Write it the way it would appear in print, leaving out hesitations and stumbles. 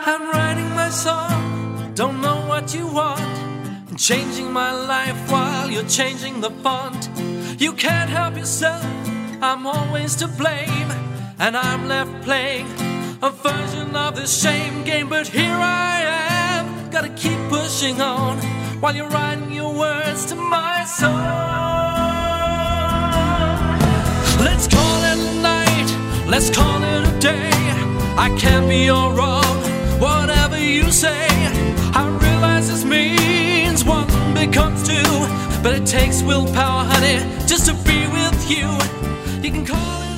I'm writing my song, don't know what you want. I'm changing my life while you're changing the font. You can't help yourself, I'm always to blame, and I'm left playing a version of this shame game. But here I am, gotta keep pushing on while you're writing your words to my song. Let's call it a night, let's call it a day. I can't be all wrong, whatever you say. I realize this means one becomes two, but it takes willpower, honey, just to be with you. You can call it